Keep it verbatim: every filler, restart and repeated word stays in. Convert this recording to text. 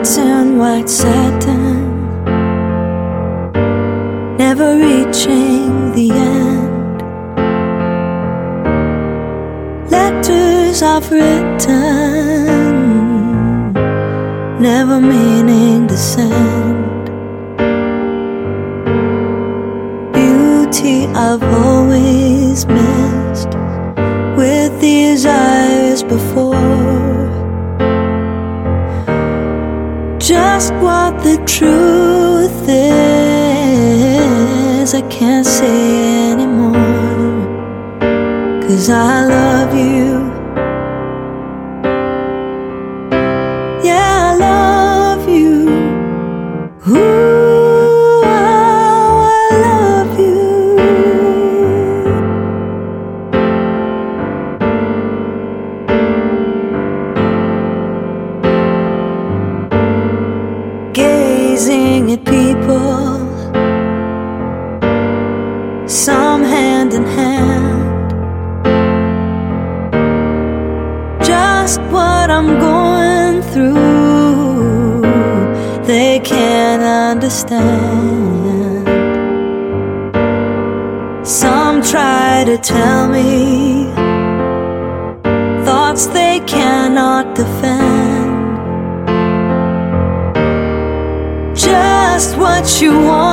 nights in white satin, never reaching the end. Letters I've written, never meaning to send. Beauty I've always missed with these eyes before. Just what the truth is, I can't say anymore, 'cause I love you. Yeah, I love you. Ooh, how I love you. Gazing at people, some hand in hand, just what I'm going through, they can't understand. Some try to tell me thoughts they cannot defend. Just what you want